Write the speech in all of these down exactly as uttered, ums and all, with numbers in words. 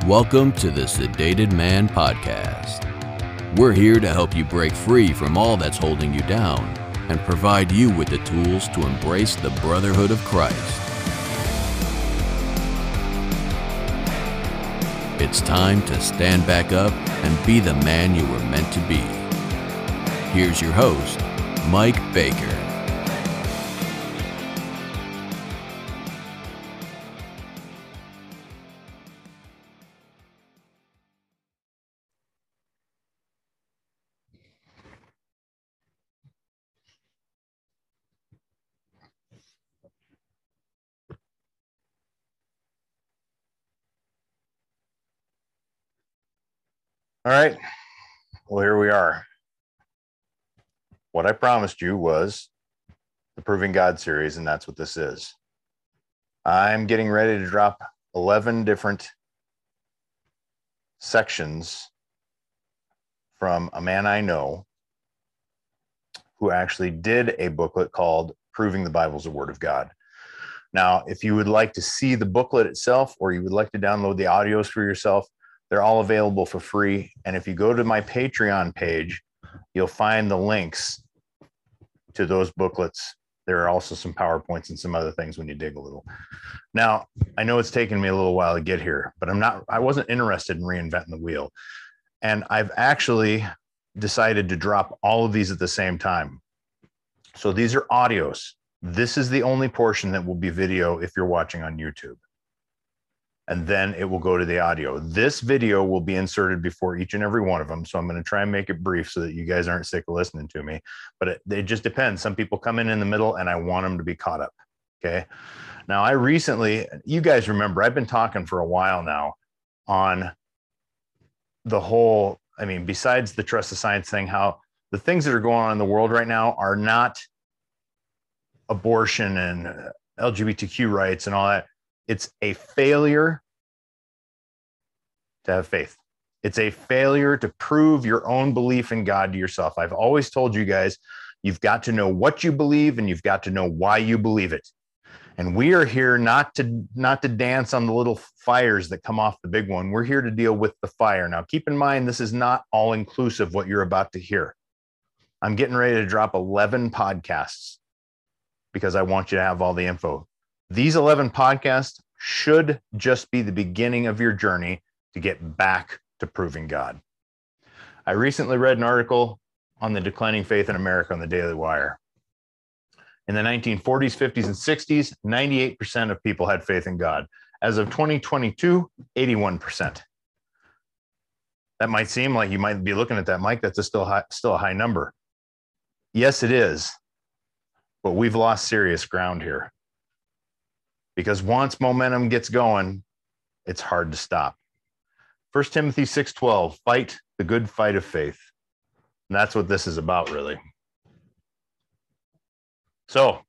Welcome to the Sedated Man Podcast. We're here to help you break free from all that's holding you down and provide you with the tools to embrace the brotherhood of Christ. It's time to stand back up and be the man you were meant to be. Here's your host, Mike Baker. All right, well, here we are. What I promised you was the Proving God series, and that's what this is. I'm getting ready to drop eleven different sections from a man I know who actually did a booklet called Proving the Bible's the Word of God. Now, if you would like to see the booklet itself, or you would like to download the audios for yourself, they're all available for free. And if you go to my Patreon page, you'll find the links to those booklets. There are also some PowerPoints and some other things when you dig a little. Now, I know it's taken me a little while to get here, but I'm not, I wasn't interested in reinventing the wheel. And I've actually decided to drop all of these at the same time. So these are audios. This is the only portion that will be video if you're watching on YouTube. And then it will go to the audio. This video will be inserted before each and every one of them. So I'm going to try and make it brief so that you guys aren't sick of listening to me. But it, it just depends. Some people come in in the middle and I want them to be caught up. Okay. Now, I recently, you guys remember, I've been talking for a while now on the whole, I mean, besides the trust the science thing, how the things that are going on in the world right now are not abortion and L G B T Q rights and all that. It's a failure to have faith. It's a failure to prove your own belief in God to yourself. I've always told you guys, you've got to know what you believe and you've got to know why you believe it. And we are here not to, not to dance on the little fires that come off the big one. We're here to deal with the fire. Now, keep in mind, this is not all inclusive what you're about to hear. I'm getting ready to drop eleven podcasts because I want you to have all the info. These eleven podcasts should just be the beginning of your journey to get back to proving God. I recently read an article on the declining faith in America on the Daily Wire. In the nineteen forties, fifties, and sixties, ninety-eight percent of people had faith in God. As of twenty twenty-two, eighty-one percent. That might seem like you might be looking at that, Mike, that's a still high, still a high number. Yes, it is. But we've lost serious ground here. Because once momentum gets going, it's hard to stop. First Timothy six twelve, fight the good fight of faith. And that's what this is about, really. So,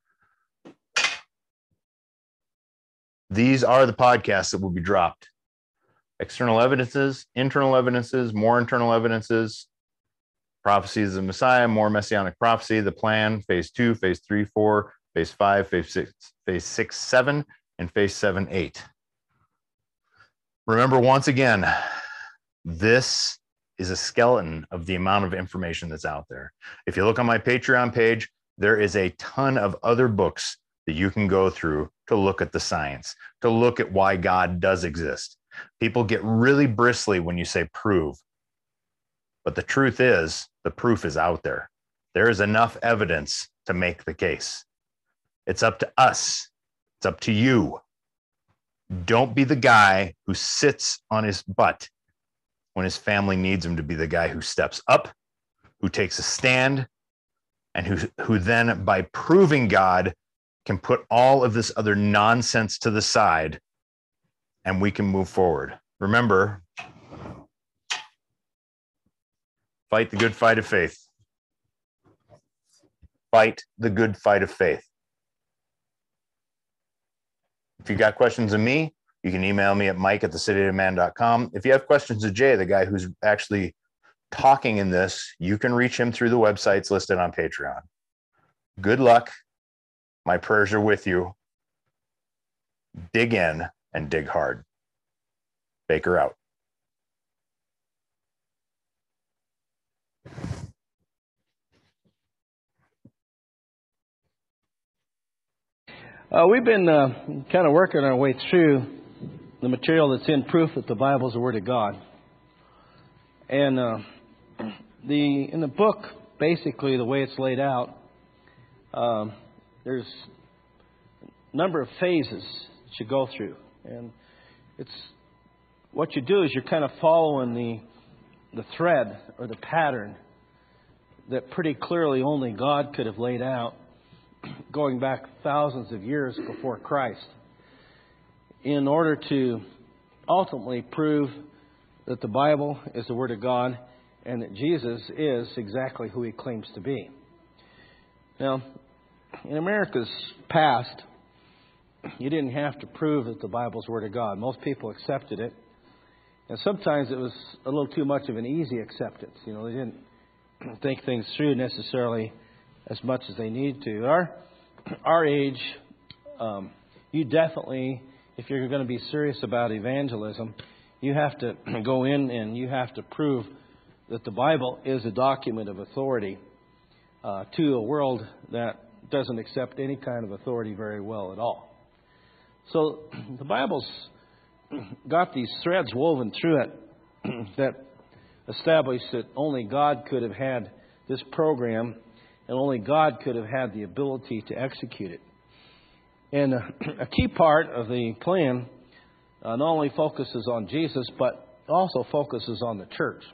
these are the podcasts that will be dropped. External evidences, internal evidences, more internal evidences, prophecies of the Messiah, more messianic prophecy, the plan, phase two, phase three, four, phase five, phase six, phase six, seven, and phase seven, eight. Remember, once again, this is a skeleton of the amount of information that's out there. If you look on my Patreon page, there is a ton of other books that you can go through to look at the science, to look at why God does exist. People get really bristly when you say prove. But the truth is, the proof is out there. There is enough evidence to make the case. It's up to us. It's up to you. Don't be the guy who sits on his butt when his family needs him to be the guy who steps up, who takes a stand, and who, who then, by proving God, can put all of this other nonsense to the side, and we can move forward. Remember, fight the good fight of faith. Fight the good fight of faith. If you got questions of me, you can email me at mike at the sedated man dot com. If you have questions of Jay, the guy who's actually talking in this, you can reach him through the websites listed on Patreon. Good luck. My prayers are with you. Dig in and dig hard. Baker out. Uh, we've been uh, kind of working our way through the material that's in Proof that the Bible is the Word of God. And uh, the in the book, basically, the way it's laid out, um, there's a number of phases that you go through. And it's what you do is you're kind of following the the thread or the pattern that pretty clearly only God could have laid out, going back thousands of years before Christ, in order to ultimately prove that the Bible is the Word of God and that Jesus is exactly who He claims to be. Now, in America's past, you didn't have to prove that the Bible's the Word of God. Most people accepted it. And sometimes it was a little too much of an easy acceptance. You know, they didn't think things through necessarily as much as they need to. Our our age, um, you definitely, if you're going to be serious about evangelism, you have to go in and you have to prove that the Bible is a document of authority uh, to a world that doesn't accept any kind of authority very well at all. So the Bible's got these threads woven through it that establish that only God could have had this program, and only God could have had the ability to execute it. And a, a key part of the plan uh, not only focuses on Jesus, but also focuses on the church.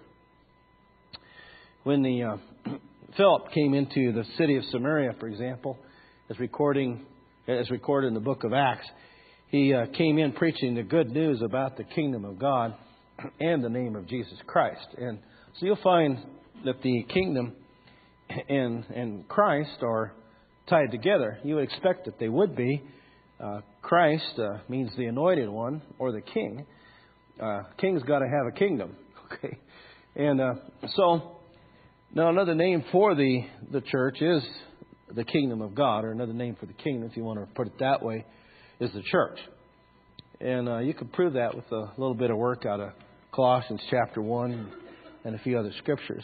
When the uh, Philip came into the city of Samaria, for example, as recording as recorded in the book of Acts, he uh, came in preaching the good news about the kingdom of God and the name of Jesus Christ. And so you'll find that the kingdom and and Christ are tied together. You would expect that they would be. Uh, Christ uh, means the anointed one or the king. Uh, king's got to have a kingdom, okay? And uh, so now another name for the the church is the kingdom of God, or another name for the kingdom, if you want to put it that way, is the church. And uh, you can prove that with a little bit of work out of Colossians chapter one and a few other scriptures.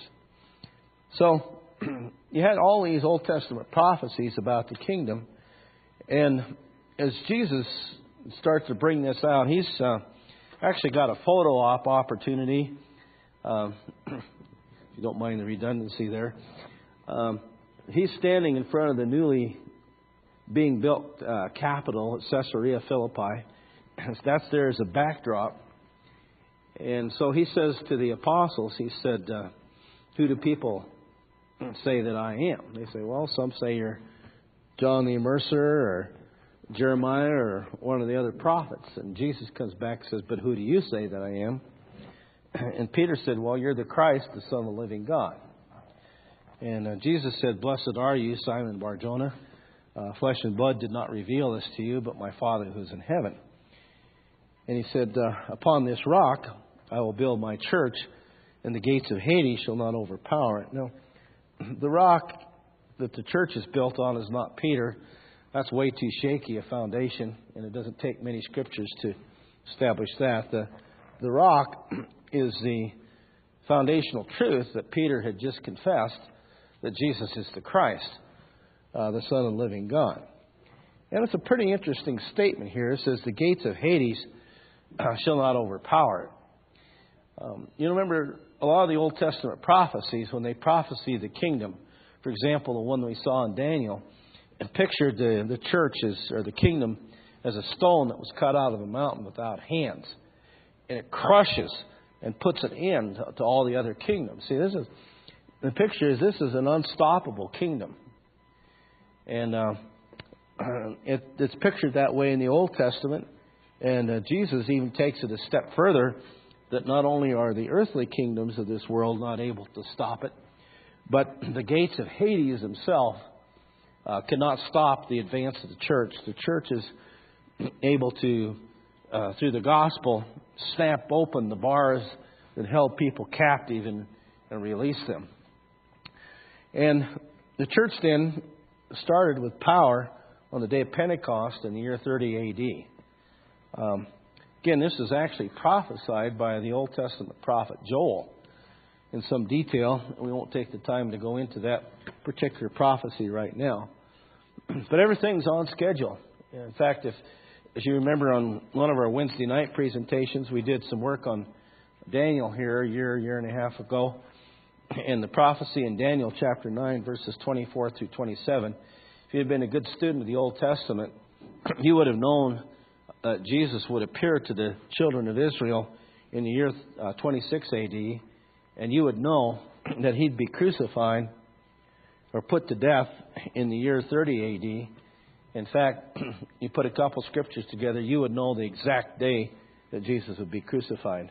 So you had all these Old Testament prophecies about the kingdom. And as Jesus starts to bring this out, he's uh, actually got a photo op opportunity. Um, if you don't mind the redundancy there. Um, he's standing in front of the newly being built uh, capital at Caesarea Philippi. That's there as a backdrop. And so he says to the apostles, he said, uh, who do people say that I am? They say, well, some say you're John the Immerser or Jeremiah or one of the other prophets. And Jesus comes back and says, but who do you say that I am? And Peter said, well, you're the Christ, the Son of the living God. And uh, Jesus said, blessed are you, Simon Bar-Jonah. Uh, flesh and blood did not reveal this to you, but my Father who is in heaven. And he said, uh, upon this rock I will build my church, and the gates of Hades shall not overpower it. Now, the rock that the church is built on is not Peter. That's way too shaky a foundation, and it doesn't take many scriptures to establish that. The, the rock is the foundational truth that Peter had just confessed, that Jesus is the Christ, uh, the Son of the living God. And it's a pretty interesting statement here. It says, the gates of Hades uh, shall not overpower it. Um, you remember a lot of the Old Testament prophecies, when they prophesied the kingdom, for example, the one we saw in Daniel, it pictured the, the church as, or the kingdom as a stone that was cut out of a mountain without hands. And it crushes and puts an end to, to all the other kingdoms. See, this is the picture is this is an unstoppable kingdom. And uh, it, it's pictured that way in the Old Testament. And uh, Jesus even takes it a step further, that not only are the earthly kingdoms of this world not able to stop it, but the gates of Hades himself uh, cannot stop the advance of the church. The church is able to, uh, through the gospel, snap open the bars that held people captive and, and release them. And the church then started with power on the day of Pentecost in the year thirty A D. Um, Again, this is actually prophesied by the Old Testament prophet Joel in some detail. We won't take the time to go into that particular prophecy right now. But everything's on schedule. In fact, if, as you remember on one of our Wednesday night presentations, we did some work on Daniel here a year, year and a half ago. And the prophecy in Daniel chapter nine, verses twenty-four through twenty-seven. If you had been a good student of the Old Testament, you would have known that Jesus would appear to the children of Israel in the year uh, twenty-six A D, and you would know that He'd be crucified or put to death in the year thirty A D. In fact, you put a couple scriptures together, you would know the exact day that Jesus would be crucified.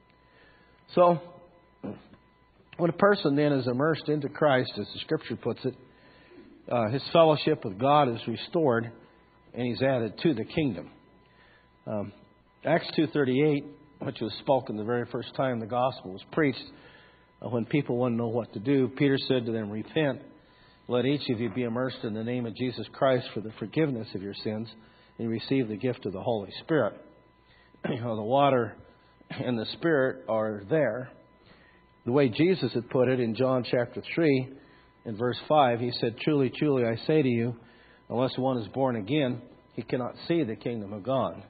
So, when a person then is immersed into Christ, as the Scripture puts it, uh, his fellowship with God is restored, and he's added to the kingdom. Um, Acts two thirty-eight, which was spoken the very first time the gospel was preached, uh, when people want to know what to do, Peter said to them, "Repent, let each of you be immersed in the name of Jesus Christ for the forgiveness of your sins, and receive the gift of the Holy Spirit." You know, the water and the Spirit are there. The way Jesus had put it in John chapter three, in verse five, He said, "Truly, truly, I say to you, unless one is born again, he cannot see the kingdom of God."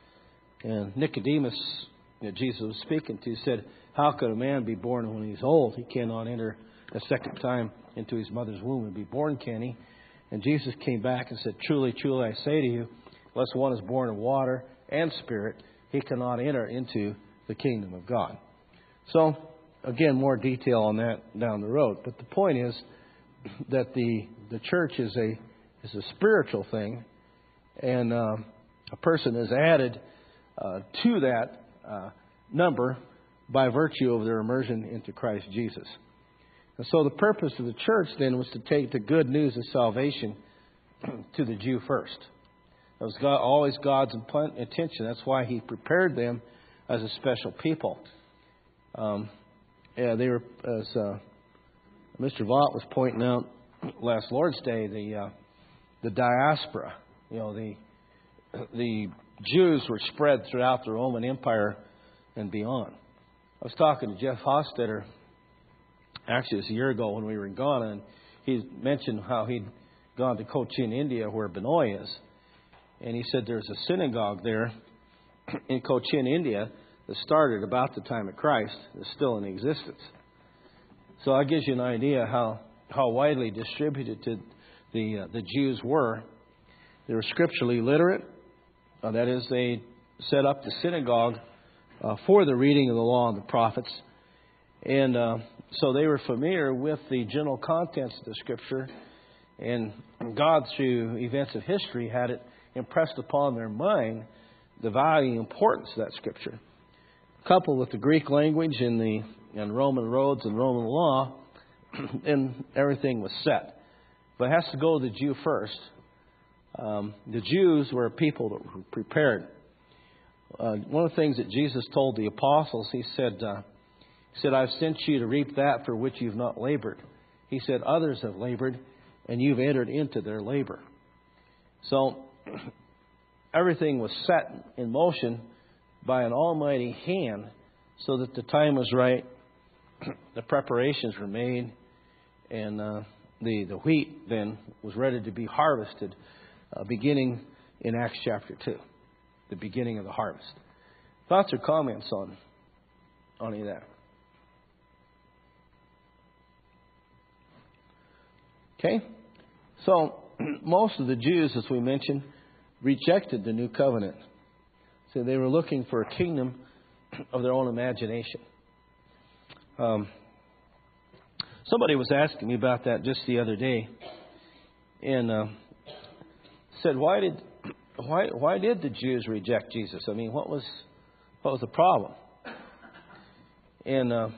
And Nicodemus, that Jesus was speaking to, said, "How could a man be born when he's old? He cannot enter a second time into his mother's womb and be born, can he?" And Jesus came back and said, "Truly, truly, I say to you, unless one is born of water and Spirit, he cannot enter into the kingdom of God." So, again, more detail on that down the road. But the point is that the the church is a is a spiritual thing, and uh, a person is added uh, to that uh, number by virtue of their immersion into Christ Jesus. And so the purpose of the church then was to take the good news of salvation to the Jew first. That was God, always God's intention. That's why He prepared them as a special people. Um, yeah, they were, as uh, Mister Vaught was pointing out last Lord's Day, the uh, the diaspora. You know, the the Jews were spread throughout the Roman Empire and beyond. I was talking to Jeff Hostetter, actually it was a year ago when we were in Ghana, and he mentioned how he'd gone to Cochin, India, where Benoit is. And he said there's a synagogue there in Cochin, India, that started about the time of Christ, is still in existence. So that gives you an idea how, how widely distributed the uh, the Jews were. They were scripturally literate. Uh, that is, they set up the synagogue uh, for the reading of the law and the prophets. And uh, so they were familiar with the general contents of the Scripture. And God, through events of history, had it impressed upon their mind the value and importance of that Scripture. Coupled with the Greek language and the and Roman roads and Roman law, and everything was set. But it has to go to the Jew first. Um, the Jews were a people that were prepared. Uh, one of the things that Jesus told the apostles, He said, uh, He said, "I've sent you to reap that for which you've not labored." He said, "Others have labored, and you've entered into their labor." So everything was set in motion by an almighty hand so that the time was right, the preparations were made, and uh, the, the wheat then was ready to be harvested, uh, beginning in Acts chapter two, the beginning of the harvest. Thoughts or comments on, on any of that? Okay, so most of the Jews, as we mentioned, rejected the new covenant. So they were looking for a kingdom of their own imagination. Um, somebody was asking me about that just the other day, and uh, said, "Why did why why did the Jews reject Jesus? I mean, what was what was the problem?" And uh,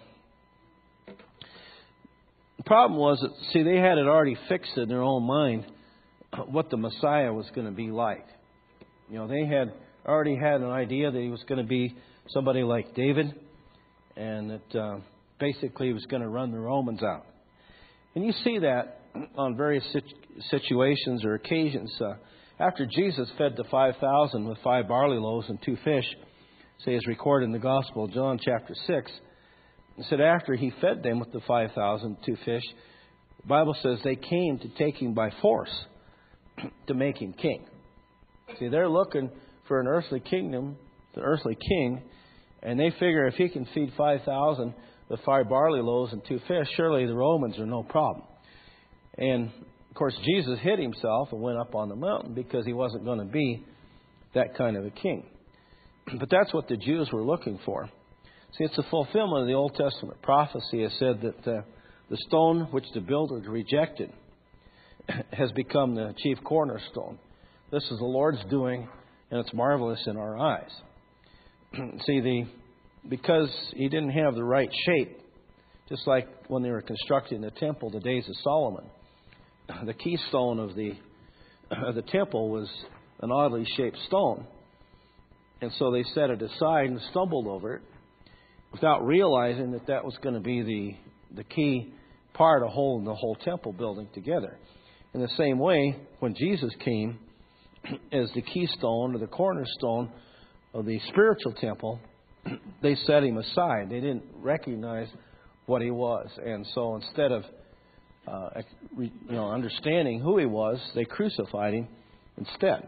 the problem was that, see, they had it already fixed in their own mind what the Messiah was going to be like. You know, they had already had an idea that He was going to be somebody like David, and that uh, basically He was going to run the Romans out. And you see that on various situations or occasions. Uh, after Jesus fed the five thousand with five barley loaves and two fish, See, as recorded in the Gospel of John, chapter six, it said after he fed them with the five thousand, two fish, the Bible says they came to take him by force to make him king. See, they're looking for an earthly kingdom, the earthly king, and they figure if he can feed five thousand with five barley loaves and two fish, surely the Romans are no problem. And, of course, Jesus hid himself and went up on the mountain because he wasn't going to be that kind of a king. But that's what the Jews were looking for. See, it's a fulfillment of the Old Testament prophecy. It said that uh, the stone which the builders rejected has become the chief cornerstone. This is the Lord's doing, and it's marvelous in our eyes. See, the because he didn't have the right shape, just like when they were constructing the temple, the days of Solomon, the keystone of the of the temple was an oddly shaped stone. And so they set it aside and stumbled over it without realizing that that was going to be the, the key part of holding the whole temple building together. In the same way, when Jesus came as the keystone or the cornerstone of the spiritual temple, they set him aside. They didn't recognize what he was. And so instead of uh, you know, understanding who he was, they crucified him instead.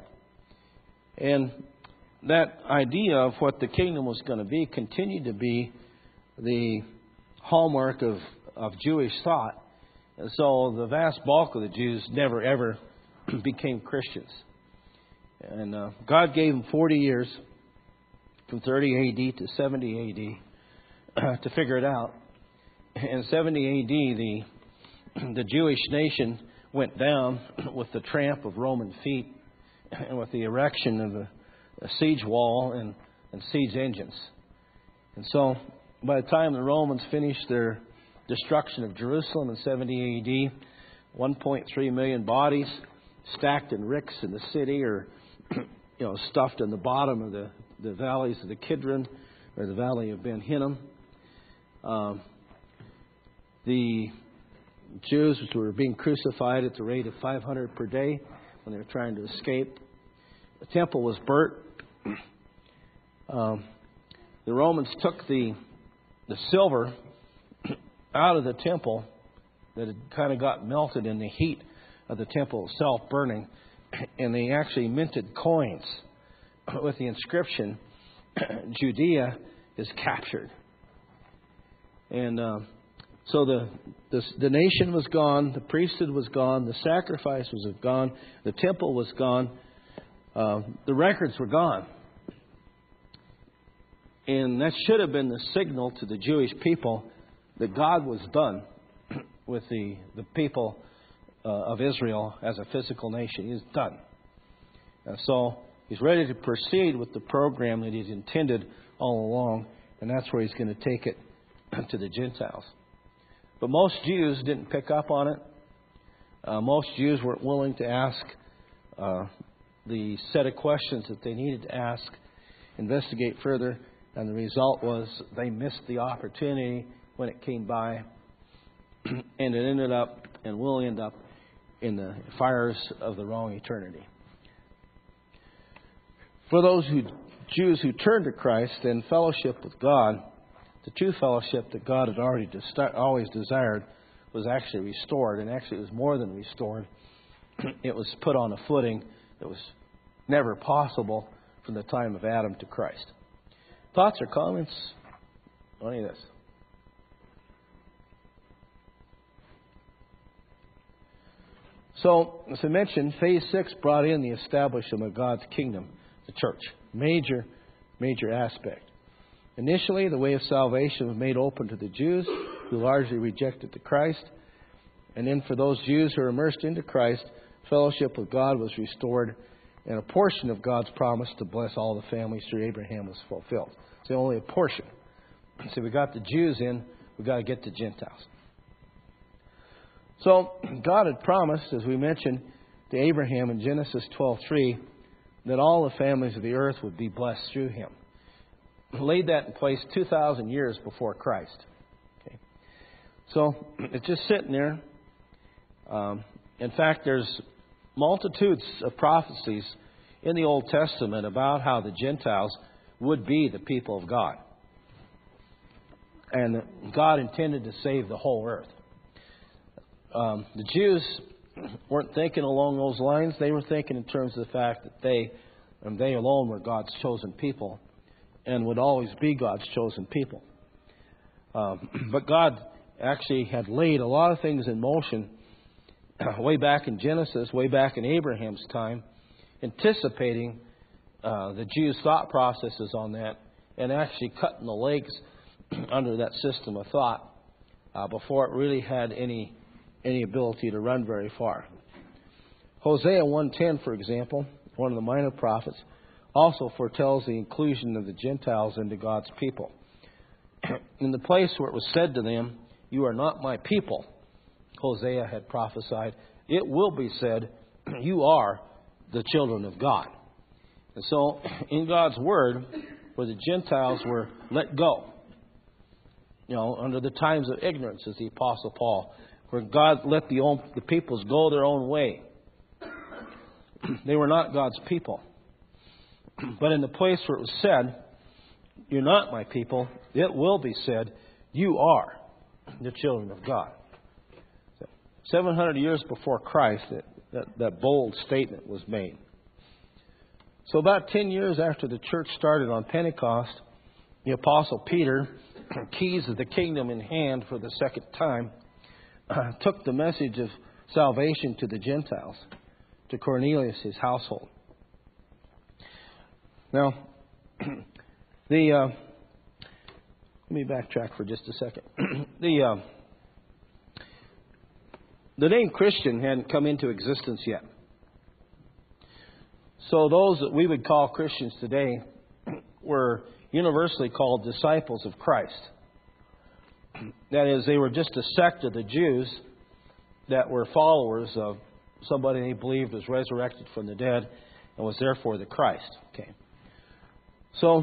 And that idea of what the kingdom was going to be continued to be the hallmark of, of Jewish thought. And so the vast bulk of the Jews never, ever became Christians. And uh, God gave them forty years, from thirty A D to seventy A D, uh, to figure it out. In seventy A D, the, the Jewish nation went down with the tramp of Roman feet and with the erection of a a siege wall and, and siege engines. And so by the time the Romans finished their destruction of Jerusalem in seventy A D, one point three million bodies stacked in ricks in the city, or you know, stuffed in the bottom of the, the valleys of the Kidron or the valley of Ben Hinnom. Um, the Jews were being crucified at the rate of five hundred per day when they were trying to escape. The temple was burnt. Um, the Romans took the the silver out of the temple that had kind of got melted in the heat of the temple itself burning, and they actually minted coins with the inscription, Judea is captured. And uh, so the, the the nation was gone, the priesthood was gone, the sacrifice was gone, the temple was gone, uh, the records were gone. And that should have been the signal to the Jewish people that God was done with the, the people uh, of Israel as a physical nation. He's done. And so he's ready to proceed with the program that he's intended all along. And that's where he's going to take it to the Gentiles. But most Jews didn't pick up on it. Uh, most Jews weren't willing to ask uh, the set of questions that they needed to ask, investigate further. And the result was they missed the opportunity when it came by. And it ended up and will end up in the fires of the wrong eternity. For those who Jews who turned to Christ and fellowship with God, the true fellowship that God had already des- always desired was actually restored. And actually it was more than restored. It was put on a footing that was never possible from the time of Adam to Christ. Thoughts or comments on any of this? So, as I mentioned, phase six brought in the establishment of God's kingdom, the church. Major, major aspect. Initially, the way of salvation was made open to the Jews, who largely rejected the Christ. And then for those Jews who were immersed into Christ, fellowship with God was restored, and a portion of God's promise to bless all the families through Abraham was fulfilled. So only a portion. So we got the Jews in, we got to get the Gentiles. So God had promised, as we mentioned, to Abraham in Genesis twelve three, that all the families of the earth would be blessed through him. He laid that in place two thousand years before Christ. Okay. So it's just sitting there. Um, in fact, there's multitudes of prophecies in the Old Testament about how the Gentiles would be the people of God. And God intended to save the whole earth. Um, the Jews weren't thinking along those lines. They were thinking in terms of the fact that they, and they alone were God's chosen people and would always be God's chosen people. Um, but God actually had laid a lot of things in motion way back in Genesis, way back in Abraham's time, anticipating uh, the Jews' thought processes on that and actually cutting the legs under that system of thought uh, before it really had any any ability to run very far. Hosea one ten, for example, one of the minor prophets, also foretells the inclusion of the Gentiles into God's people. In the place where it was said to them, "You are not my people," Hosea had prophesied, it will be said, "You are the children of God." And so, in God's Word, where the Gentiles were let go, you know, under the times of ignorance, as the Apostle Paul, where God let the, own, the peoples go their own way. They were not God's people. But in the place where it was said, "You're not my people," it will be said, "You are the children of God." So, seven hundred years before Christ, that, that, that bold statement was made. So about ten years after the church started on Pentecost, the Apostle Peter, keys of the kingdom in hand for the second time, uh, took the message of salvation to the Gentiles, to Cornelius, his household. Now, the uh, let me backtrack for just a second. the uh, the name Christian hadn't come into existence yet. So those that we would call Christians today were universally called disciples of Christ. That is, they were just a sect of the Jews that were followers of somebody they believed was resurrected from the dead and was therefore the Christ. Okay. So,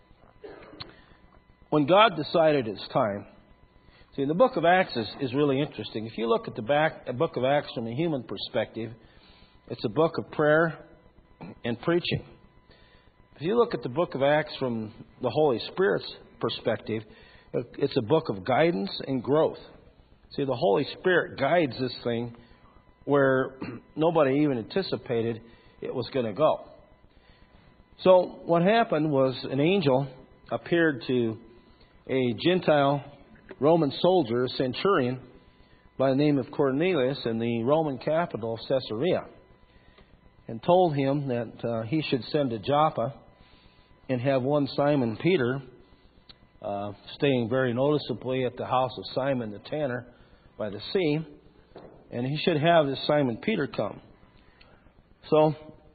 when God decided it's time, see, the book of Acts is, is really interesting. If you look at the back, the book of Acts from a human perspective, it's a book of prayer and preaching. If you look at the book of Acts from the Holy Spirit's perspective, it's a book of guidance and growth. See, the Holy Spirit guides this thing where nobody even anticipated it was going to go. So what happened was an angel appeared to a Gentile Roman soldier, a centurion, by the name of Cornelius in the Roman capital of Caesarea, and told him that uh, he should send to Joppa and have one Simon Peter, uh, staying very noticeably at the house of Simon the tanner by the sea, and he should have this Simon Peter come. So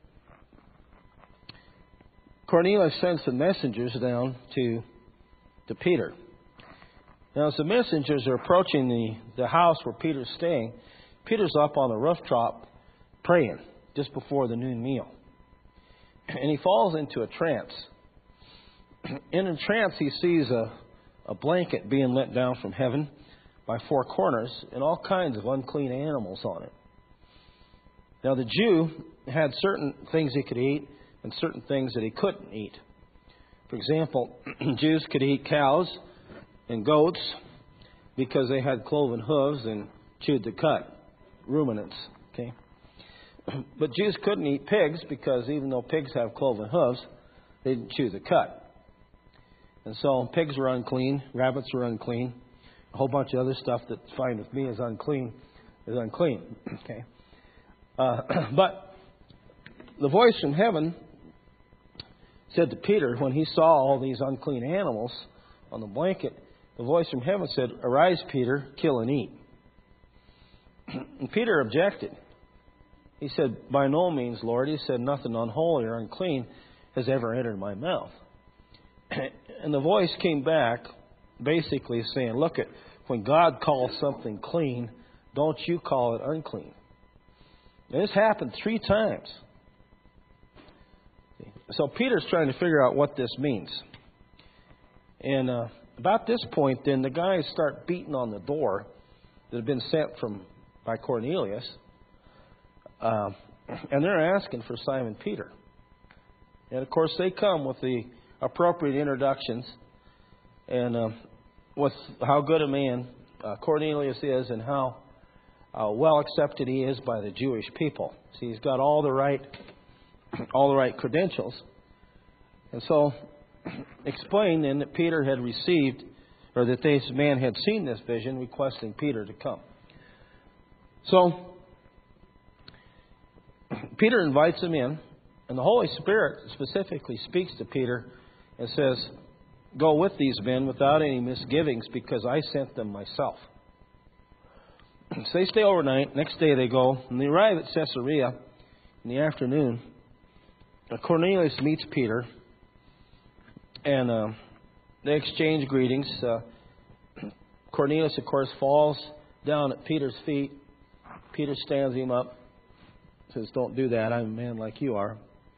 Cornelius sends some messengers down to, to Peter. Now, as the messengers are approaching the, the house where Peter's staying, Peter's up on the rooftop praying just before the noon meal. And he falls into a trance. In a trance, he sees a, a blanket being let down from heaven by four corners and all kinds of unclean animals on it. Now, the Jew had certain things he could eat and certain things that he couldn't eat. For example, Jews could eat cows and goats because they had cloven hooves and chewed the cud, ruminants. Okay, but Jews couldn't eat pigs because even though pigs have cloven hooves, they didn't chew the cud. And so pigs were unclean, rabbits were unclean, a whole bunch of other stuff that's fine with me is unclean is unclean. Okay, uh, but the voice from heaven said to Peter when he saw all these unclean animals on the blanket, the voice from heaven said, "Arise, Peter, kill and eat." And Peter objected. He said, "By no means, Lord." He said, "Nothing unholy or unclean has ever entered my mouth." And the voice came back basically saying, look, at when God calls something clean, don't you call it unclean. And this happened three times. So Peter's trying to figure out what this means. And uh, about this point, then, the guys start beating on the door that had been sent from by Cornelius. Uh, and they're asking for Simon Peter. And, of course, they come with the appropriate introductions and uh, what's, how good a man uh, Cornelius is and how uh, well accepted he is by the Jewish people. See, he's got all the right, all the right credentials. And so, explained then that Peter had received, or that this man had seen this vision, requesting Peter to come. So, Peter invites him in, and the Holy Spirit specifically speaks to Peter and says, "Go with these men without any misgivings, because I sent them myself." So they stay overnight. Next day they go, and they arrive at Caesarea in the afternoon. Cornelius meets Peter, and uh, they exchange greetings. Uh, Cornelius, of course, falls down at Peter's feet. Peter stands him up, says, "Don't do that. I'm a man like you are."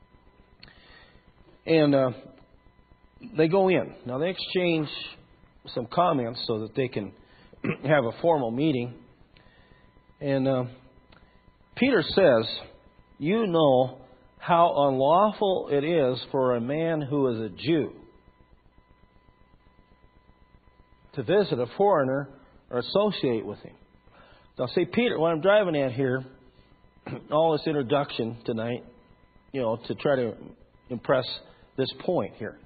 And uh, they go in. Now, they exchange some comments so that they can have a formal meeting. And uh, Peter says, "You know how unlawful it is for a man who is a Jew to visit a foreigner or associate with him." Now, see, Peter, what I'm driving at here, all this introduction tonight, you know, to try to impress this point here.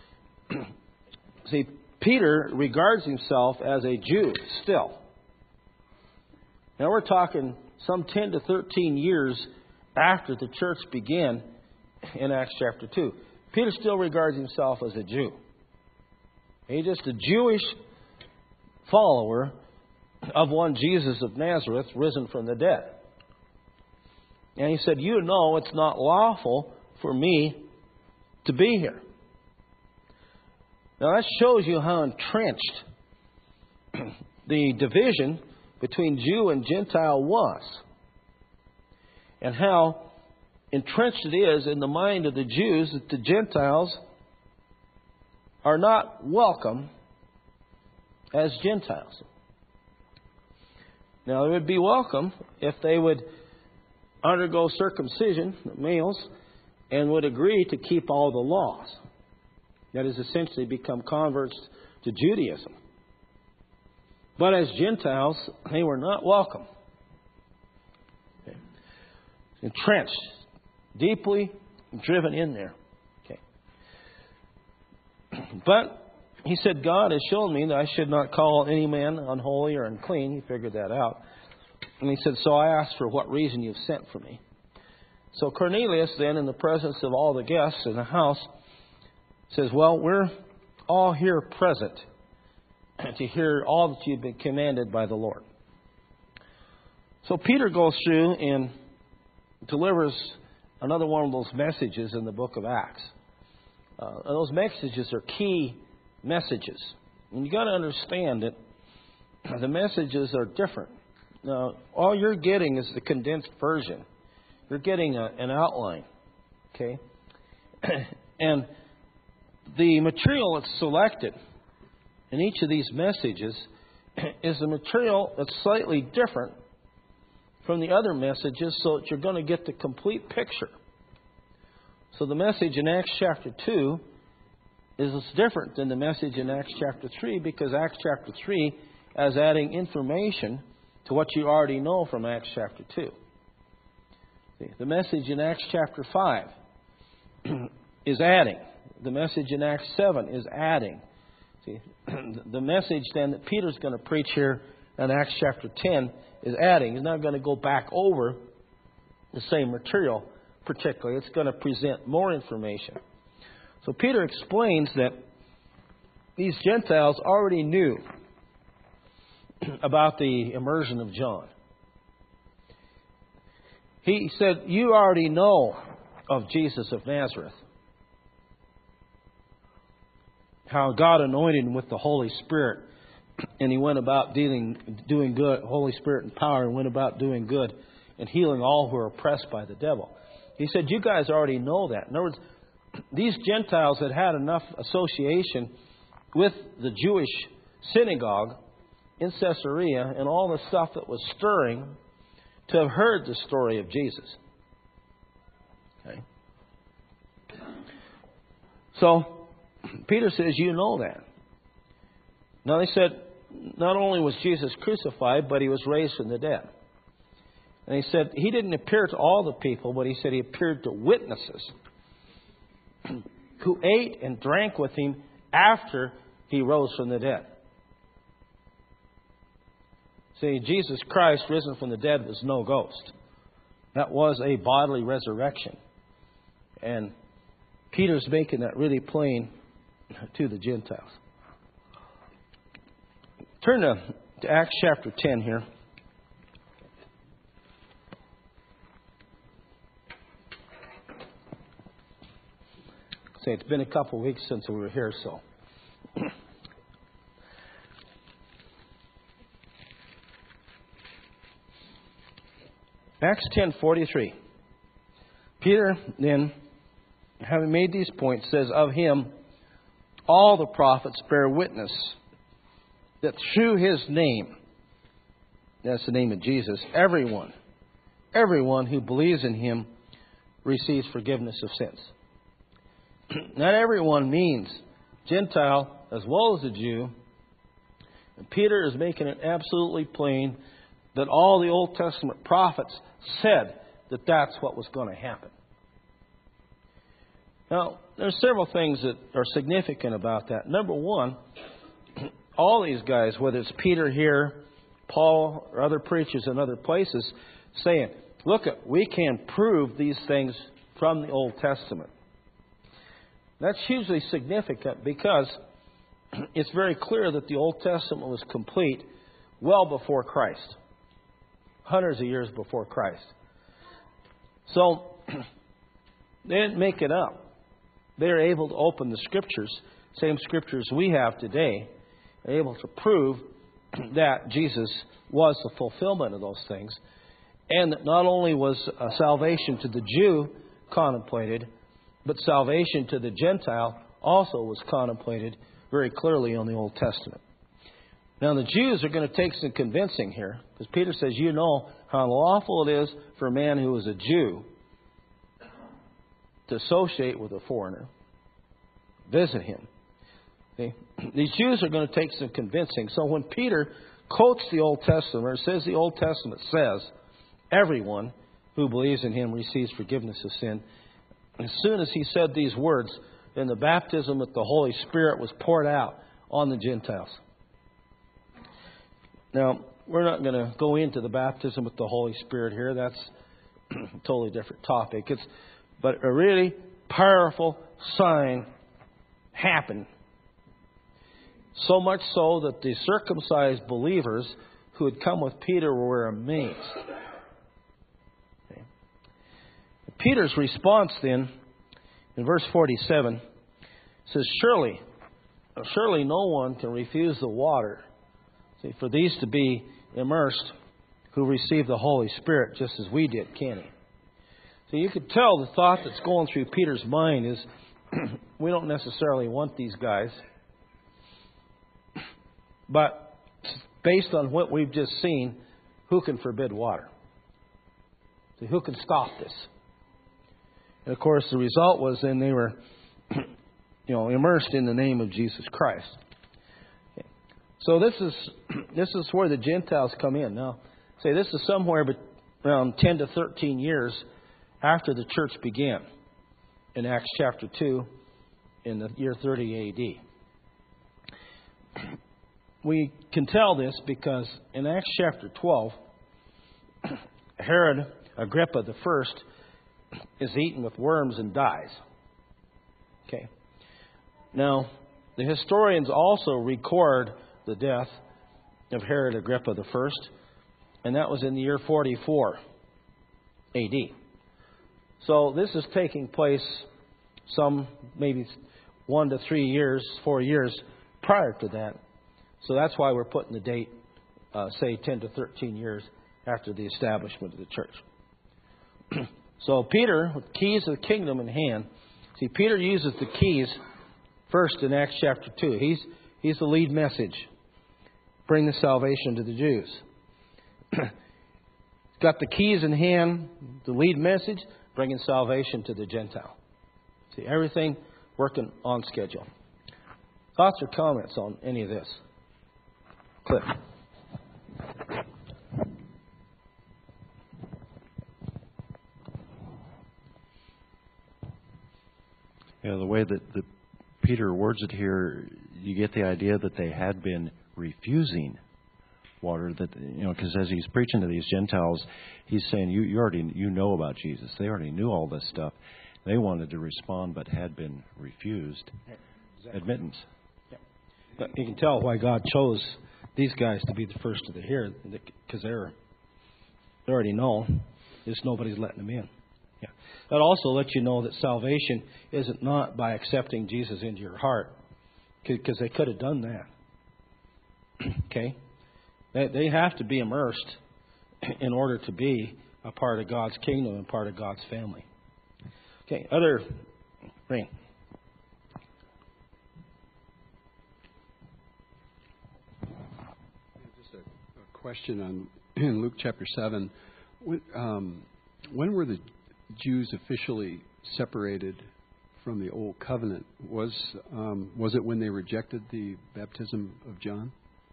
See, Peter regards himself as a Jew still. Now, we're talking some ten to thirteen years after the church began in Acts chapter two. Peter still regards himself as a Jew. He's just a Jewish follower of one Jesus of Nazareth, risen from the dead. And he said, "You know it's not lawful for me to be here." Now that shows you how entrenched the division between Jew and Gentile was, and how entrenched it is in the mind of the Jews that the Gentiles are not welcome as Gentiles. Now, they would be welcome if they would undergo circumcision, the males, and would agree to keep all the laws. That is, essentially become converts to Judaism. But as Gentiles, they were not welcome. Okay. Entrenched, deeply driven in there. Okay. But he said, "God has shown me that I should not call any man unholy or unclean." He figured that out. And he said, "So I asked for what reason you've sent for me." So Cornelius then, in the presence of all the guests in the house, says, "Well, we're all here present to hear all that you've been commanded by the Lord." So Peter goes through and delivers another one of those messages in the book of Acts. Uh, and those messages are key messages. And you've got to understand that the messages are different. Now, all you're getting is the condensed version. You're getting a, an outline. Okay? And the material that's selected in each of these messages is a material that's slightly different from the other messages, so that you're going to get the complete picture. So the message in Acts chapter two is different than the message in Acts chapter three, because Acts chapter three is adding information to what you already know from Acts chapter two. See, the message in Acts chapter five is adding. The message in Acts seven is adding. See, the message then that Peter's going to preach here in Acts chapter ten is adding. He's not going to go back over the same material particularly. It's going to present more information. So Peter explains that these Gentiles already knew about the immersion of John. He said, "You already know of Jesus of Nazareth, how God anointed him with the Holy Spirit, and he went about dealing, doing good, Holy Spirit and power, and went about doing good and healing all who are oppressed by the devil." He said, "You guys already know that." In other words, these Gentiles had had enough association with the Jewish synagogue in Caesarea and all the stuff that was stirring to have heard the story of Jesus. Okay. So Peter says, you know that. Now they said, not only was Jesus crucified, but he was raised from the dead. And he said, he didn't appear to all the people, but he said he appeared to witnesses who ate and drank with him after he rose from the dead. See, Jesus Christ, risen from the dead, was no ghost. That was a bodily resurrection. And Peter's making that really plain to the Gentiles. Turn to, to Acts chapter ten here. Say it's been a couple of weeks since we were here, so. Acts ten forty-three. Peter then, having made these points, says, of him all the prophets bear witness that through his name, that's the name of Jesus, everyone, everyone who believes in him receives forgiveness of sins. Not everyone means Gentile as well as a Jew. And Peter is making it absolutely plain that all the Old Testament prophets said that that's what was going to happen. Now, there's several things that are significant about that. Number one, all these guys, whether it's Peter here, Paul, or other preachers in other places, saying, look, we can prove these things from the Old Testament. That's hugely significant because it's very clear that the Old Testament was complete well before Christ. Hundreds of years before Christ. So, they didn't make it up. They are able to open the Scriptures, same Scriptures we have today, able to prove that Jesus was the fulfillment of those things. And that not only was uh, salvation to the Jew contemplated, but salvation to the Gentile also was contemplated very clearly on the Old Testament. Now, the Jews are going to take some convincing here, because Peter says, you know how lawful it is for a man who is a Jew to associate with a foreigner, visit him. Okay? These Jews are going to take some convincing. So when Peter quotes the Old Testament, or says the Old Testament says, everyone who believes in him receives forgiveness of sin, as soon as he said these words, then the baptism with the Holy Spirit was poured out on the Gentiles. Now, we're not going to go into the baptism with the Holy Spirit here. That's a totally different topic. It's, but a really powerful sign happened. So much so that the circumcised believers who had come with Peter were amazed. Okay. Peter's response then, in verse forty-seven, says, Surely, surely no one can refuse the water. See, for these to be immersed who receive the Holy Spirit just as we did, can he? So you could tell the thought that's going through Peter's mind is, we don't necessarily want these guys. But based on what we've just seen, who can forbid water? So who can stop this? And of course, the result was then they were, you know, immersed in the name of Jesus Christ. Okay. So this is this is where the Gentiles come in. Now, say this is somewhere around ten to thirteen years after the church began, in Acts chapter two, in the year thirty A D. We can tell this because in Acts chapter twelve, Herod Agrippa the first is eaten with worms and dies. Okay. Now, the historians also record the death of Herod Agrippa the first, and that was in the year forty-four A D. So this is taking place some maybe one to three years, four years prior to that. So that's why we're putting the date, uh, say, ten to thirteen years after the establishment of the church. So Peter, with keys of the kingdom in hand, see, Peter uses the keys first in Acts chapter two. He's, he's the lead message. Bring the salvation to the Jews. He's got the keys in hand, the lead message, bringing salvation to the Gentile. See, everything working on schedule. Thoughts or comments on any of this? Cliff. You know, the way that, that Peter words it here, you get the idea that they had been refusing water. That, you know, because as he's preaching to these Gentiles, he's saying, "You, you already you know about Jesus. They already knew all this stuff. They wanted to respond, but had been refused Exactly. admittance." Yeah. But you can tell why God chose these guys to be the first to hear, because they're they already know. Just nobody's letting them in. Yeah. That also lets you know that salvation isn't not by accepting Jesus into your heart, because they could have done that. Okay? They, they have to be immersed in order to be a part of God's kingdom and part of God's family. Okay, other Rain. Just a, a question on in Luke chapter seven. When, um, when were the Jews officially separated from the old covenant? Was um, was it when they rejected the baptism of John?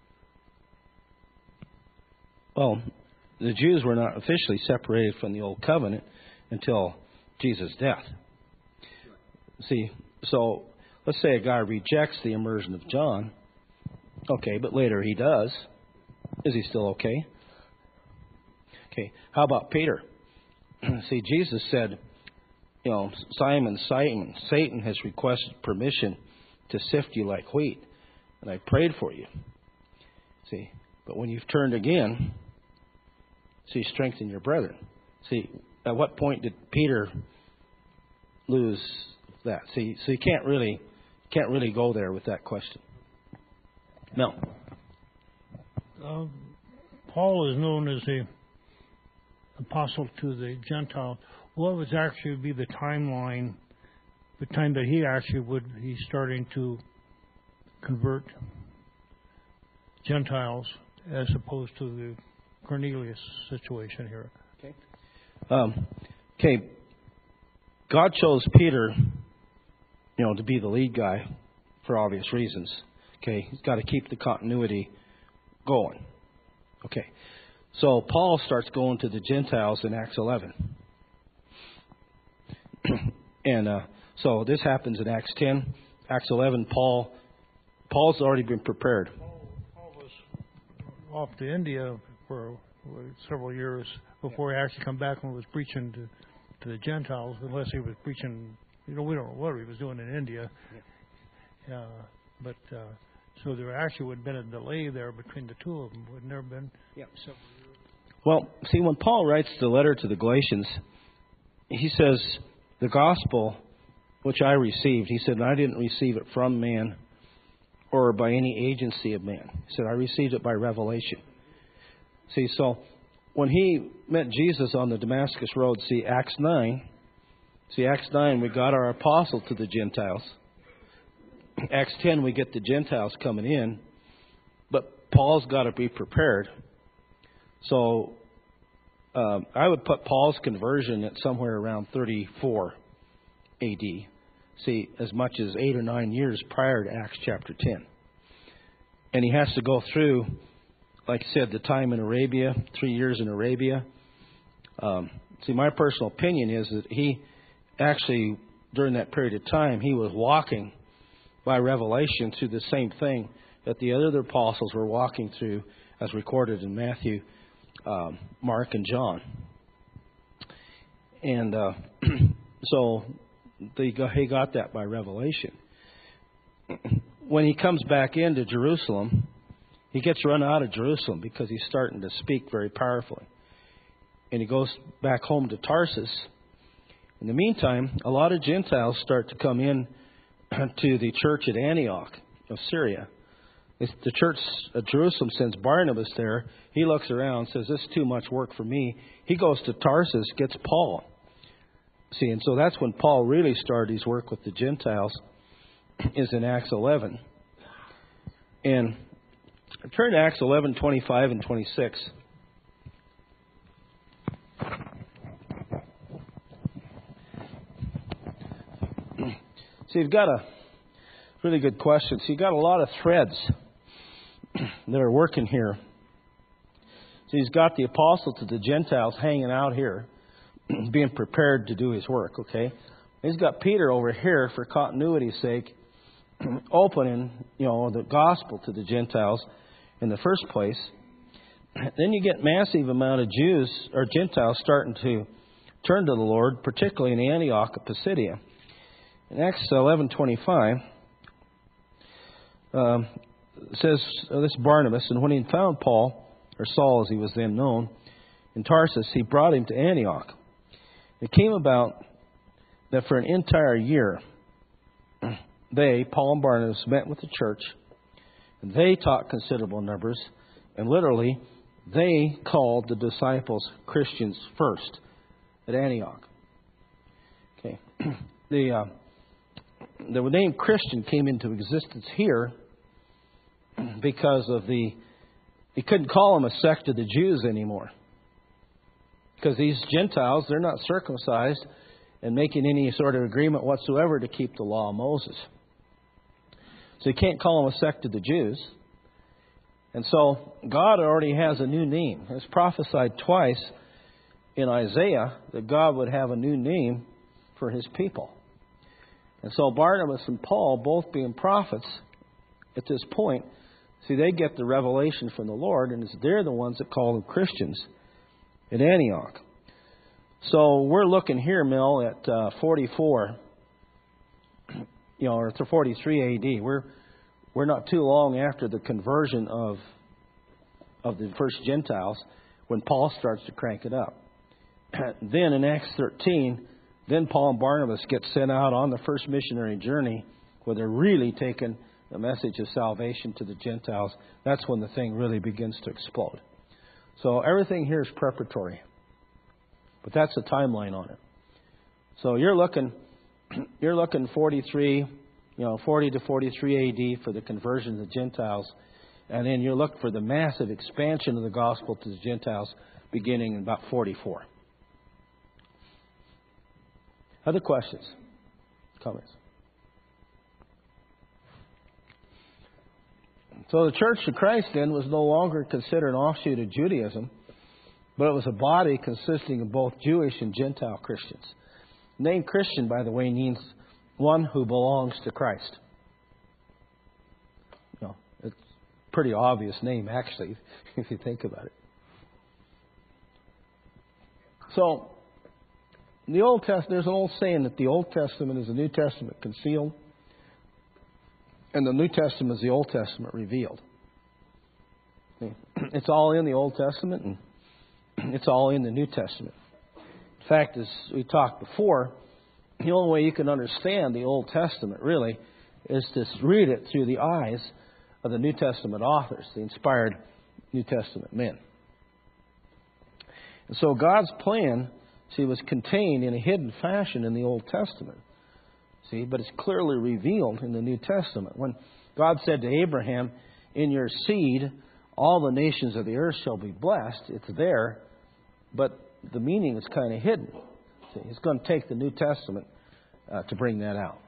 Well, the Jews were not officially separated from the old covenant until Jesus' death. See, so let's say a guy rejects the immersion of John. Okay, but later he does. Is he still okay? Okay, how about Peter? See, Jesus said, you know, Simon, Simon, Satan has requested permission to sift you like wheat, and I prayed for you. See, but when you've turned again, see, strengthen your brethren. See, at what point did Peter lose that? See, so you can't really can't really go there with that question. No. Uh, Paul is known as the apostle to the Gentile. What would actually be the timeline, the time that he actually would he's starting to convert Gentiles as opposed to the Cornelius situation here? Okay. Um, okay. God chose Peter, you know, to be the lead guy for obvious reasons. Okay. He's got to keep the continuity going. Okay. So Paul starts going to the Gentiles in Acts eleven. and uh, so this happens in Acts ten. Acts eleven, Paul, Paul's already been prepared. Paul, Paul was off to India for several years before he actually come back and was preaching to, to the Gentiles, unless he was preaching, you know, we don't know what he was doing in India. Yeah. Uh, but uh, so there actually would have been a delay there between the two of them. Would there have been? Yeah. Well, see, when Paul writes the letter to the Galatians, he says, the gospel which I received, he said, I didn't receive it from man or by any agency of man. He said, I received it by revelation. See, so when he met Jesus on the Damascus Road, see, Acts nine, see, Acts nine, we got our apostle to the Gentiles. Acts ten, we get the Gentiles coming in, but Paul's got to be prepared. So um, I would put Paul's conversion at somewhere around thirty-four A D. See, as much as eight or nine years prior to Acts chapter ten. And he has to go through, like I said, the time in Arabia, three years in Arabia. Um, see, my personal opinion is that he actually, during that period of time, he was walking by revelation through the same thing that the other apostles were walking through, as recorded in Matthew, um, Mark, and John. And uh, so they got, he got that by revelation. When he comes back into Jerusalem, he gets run out of Jerusalem because he's starting to speak very powerfully. And he goes back home to Tarsus. In the meantime, a lot of Gentiles start to come in to the church at Antioch of Syria. The church at Jerusalem sends Barnabas there. He looks around, says, this is too much work for me. He goes to Tarsus, gets Paul. See, and so that's when Paul really started his work with the Gentiles, is in Acts eleven. And turn to Acts eleven, twenty-five and twenty-six. So you've got a, Really good question. So you got a lot of threads that are working here. So he's got the apostle to the Gentiles hanging out here, being prepared to do his work, okay? He's got Peter over here, for continuity's sake, opening, you know, the gospel to the Gentiles in the first place. Then you get massive amount of Jews or Gentiles starting to turn to the Lord, particularly in Antioch of Pisidia. In Acts eleven twenty-five, um, it says, uh, this Barnabas, and when he found Paul, or Saul as he was then known, in Tarsus, he brought him to Antioch. It came about that for an entire year, they, Paul and Barnabas, met with the church, and they taught considerable numbers, and literally, they called the disciples Christians first at Antioch. Okay, the uh, the name Christian came into existence here because of the. He couldn't call them a sect of the Jews anymore, because these Gentiles, they're not circumcised and making any sort of agreement whatsoever to keep the law of Moses. So you can't call them a sect of the Jews. And so God already has a new name. It's prophesied twice in Isaiah that God would have a new name for His people. And so Barnabas and Paul, both being prophets at this point, see, they get the revelation from the Lord, and it's they're the ones that call them Christians at Antioch. So we're looking here, Mel, at uh, forty-four, you know, or to forty-three A D. We're we're not too long after the conversion of of the first Gentiles when Paul starts to crank it up. Then in Acts thirteen, then Paul and Barnabas get sent out on the first missionary journey, where they're really taking the message of salvation to the Gentiles. That's when the thing really begins to explode. So everything here is preparatory. But that's the timeline on it. So you're looking you're looking forty-three, you know, forty to forty-three A D for the conversion of the Gentiles. And then you look for the massive expansion of the gospel to the Gentiles beginning in about forty-four. Other questions? Comments? So the Church of Christ then was no longer considered an offshoot of Judaism, but it was a body consisting of both Jewish and Gentile Christians. The name Christian, by the way, means one who belongs to Christ. You know, it's a pretty obvious name, actually, if you think about it. So, in the Old Testament, there's an old saying that the Old Testament is the New Testament concealed, and the New Testament is the Old Testament revealed. It's all in the Old Testament, and it's all in the New Testament. In fact, as we talked before, the only way you can understand the Old Testament, really, is to read it through the eyes of the New Testament authors, the inspired New Testament men. And so God's plan, see, was contained in a hidden fashion in the Old Testament. See, but it's clearly revealed in the New Testament. When God said to Abraham, "In your seed, all the nations of the earth shall be blessed," it's there, but the meaning is kind of hidden. See, He's going to take the New Testament uh, to bring that out.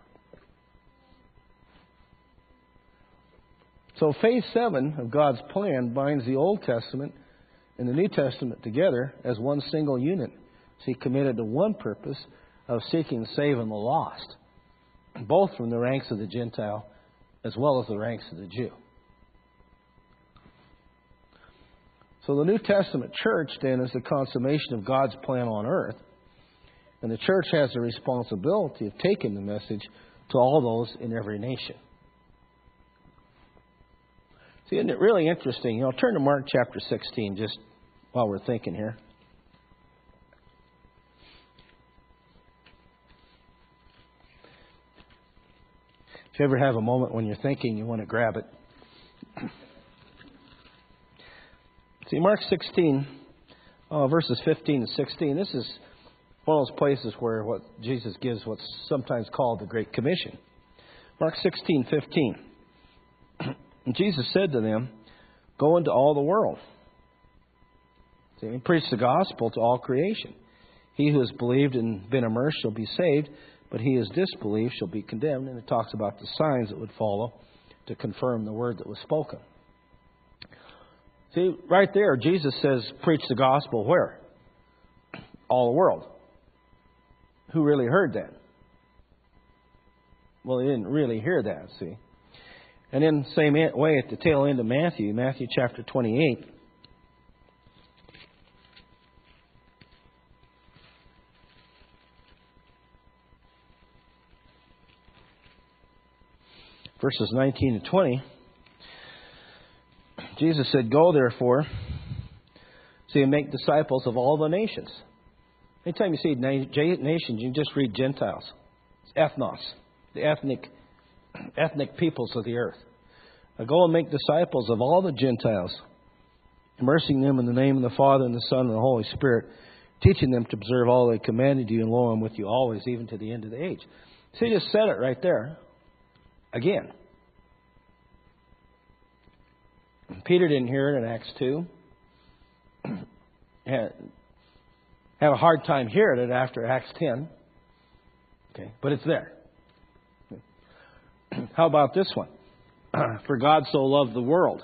So phase seven of God's plan binds the Old Testament and the New Testament together as one single unit. See, committed to one purpose of seeking and saving the lost, both from the ranks of the Gentile as well as the ranks of the Jew. So the New Testament church, then, is the consummation of God's plan on earth. And the church has the responsibility of taking the message to all those in every nation. See, isn't it really interesting? You know, turn to Mark chapter sixteen just while we're thinking here. If you ever have a moment when you're thinking, you want to grab it. See, Mark sixteen, uh, verses fifteen and sixteen, this is one of those places where what Jesus gives what's sometimes called the Great Commission. Mark sixteen fifteen. And Jesus said to them, "Go into all the world, see, and preach the gospel to all creation. He who has believed and been immersed shall be saved, but he is disbelieved shall be condemned. And it talks about the signs that would follow to confirm the word that was spoken. See, right there, Jesus says, preach the gospel where? All the world. Who really heard that? Well, they didn't really hear that, see. And in the same way, at the tail end of Matthew, Matthew chapter twenty-eight, verses nineteen and twenty, Jesus said, go therefore, see and make disciples of all the nations. Anytime you see nations, you just read Gentiles. It's ethnos, the ethnic ethnic peoples of the earth. Now go and make disciples of all the Gentiles, immersing them in the name of the Father and the Son and the Holy Spirit, teaching them to observe all that I commanded you, and lo, I'm with you always, even to the end of the age. See, he just said it right there. Again. Peter didn't hear it in Acts two. had, had a hard time hearing it after Acts ten. Okay, but it's there. How about this one? For God so loved the world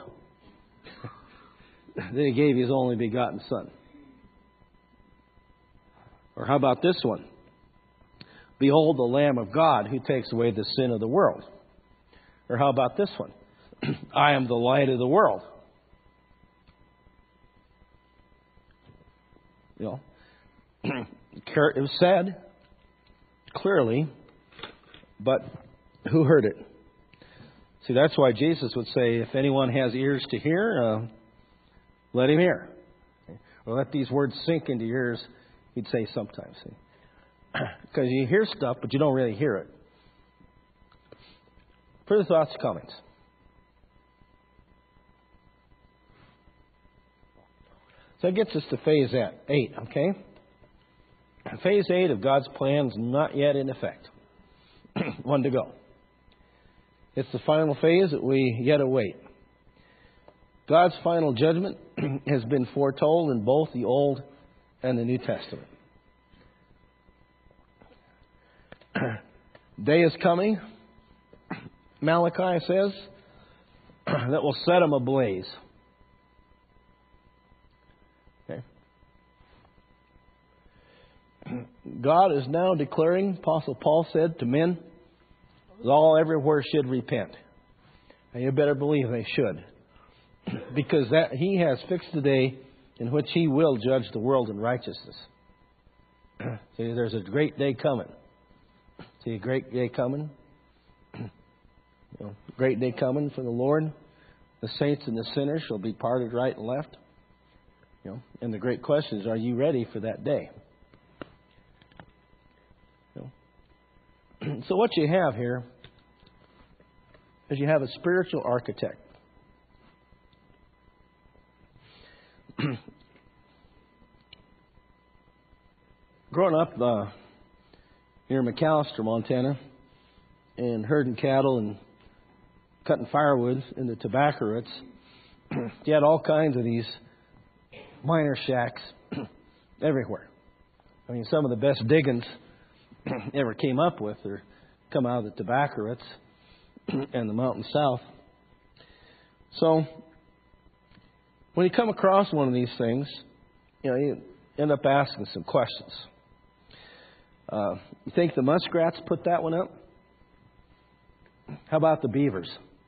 that He gave His only begotten Son. Or how about this one? Behold the Lamb of God who takes away the sin of the world. Or how about this one? I am the light of the world. You know, it was said clearly, but who heard it? See, that's why Jesus would say, if anyone has ears to hear, uh, let him hear. Or let these words sink into your ears, he'd say sometimes. See? Because you hear stuff, but you don't really hear it. Further thoughts, comments? So that gets us to phase eight, okay? Phase eight of God's plan is not yet in effect. One to go. It's the final phase that we yet await. God's final judgment has been foretold in both the Old and the New Testament. Day is coming, Malachi says, that will set them ablaze. Okay. God is now declaring, Apostle Paul said to men, all everywhere should repent. And you better believe they should. Because that He has fixed the day in which He will judge the world in righteousness. See, there's a great day coming. See, a great day coming. You know, great day coming for the Lord. The saints and the sinners shall be parted right and left. You know, and the great question is, are you ready for that day? You know? So what you have here is you have a spiritual architect. Growing up uh, near McAllister, Montana, and herding cattle and cutting firewood in the tobacco roots, you had all kinds of these miner shacks everywhere. I mean, some of the best diggings ever came up with or come out of the tobacco roots and the mountain south. So when you come across one of these things, you know, you end up asking some questions. Uh, you think the muskrats put that one up? How about the beavers?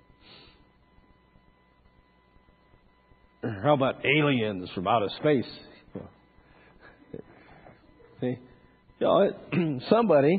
Or how about aliens from outer space? See, you know, it, somebody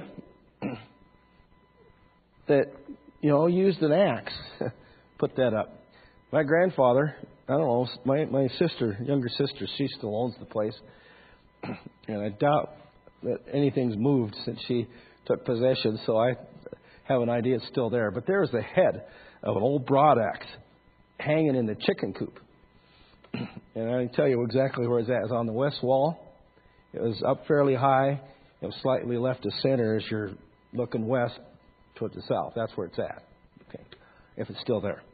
that you know used an axe put that up. My grandfather, I don't know, my my sister, younger sister, she still owns the place, and I doubt that anything's moved since she took possession. So I have an idea it's still there. But there's the head of an old broadaxe hanging in the chicken coop. And I can tell you exactly where it's at. It's on the west wall. It was up fairly high. It was slightly left of center as you're looking west toward the south. That's where it's at. Okay, if it's still there.